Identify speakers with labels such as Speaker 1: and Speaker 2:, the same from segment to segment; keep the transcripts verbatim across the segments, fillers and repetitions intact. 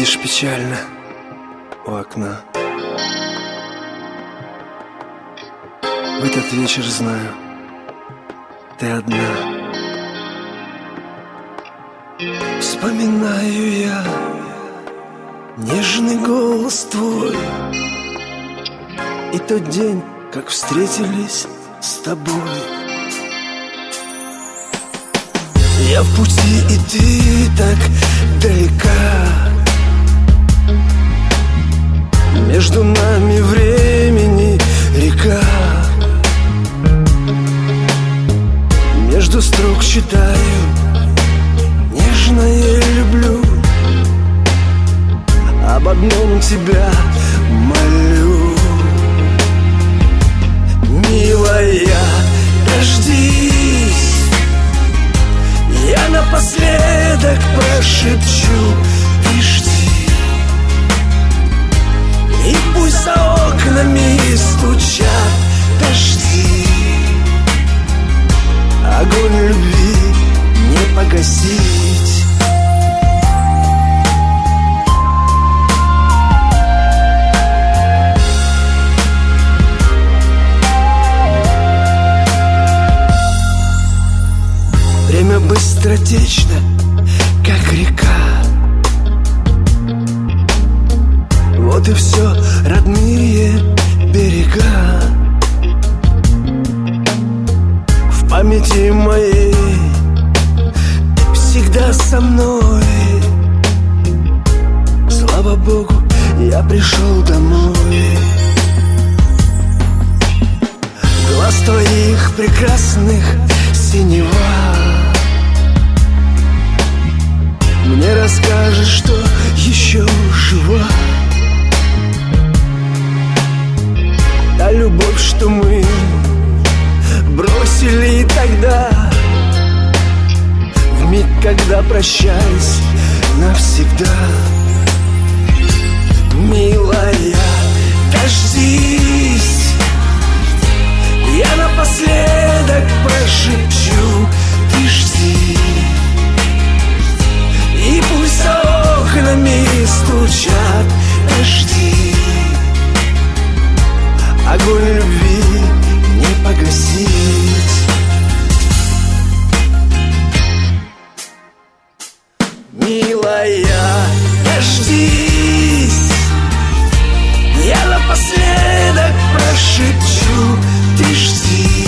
Speaker 1: Сидишь печально у окна. В этот вечер знаю, ты одна. Вспоминаю я нежный голос твой и тот день, как встретились с тобой. Я в пути, и ты так далека. Между нами времени река. Между строк читаю, нежное люблю. Об одном тебя молю. Милая, дождись, я напоследок прошепчу: ты жди. И пусть за окнами стучат дожди, огонь любви не погасить. Время быстротечно, как река. Вот и все, родные берега. В памяти моей ты всегда со мной. Слава Богу, я пришел домой. Глаз твоих прекрасных синева. Мне расскажешь, что еще жива. Та любовь, что мы бросили тогда, в миг, когда прощались навсегда. Милая, дождись, я напоследок прошепчу: ты жди. И пусть за окнами стучат дожди, огонь любви не погасить. Милая, дождись, я напоследок прошепчу: ты жди.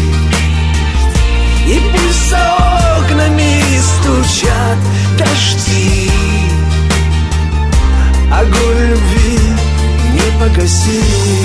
Speaker 1: И пусть за окнами стучат дожди, огонь любви не погасить.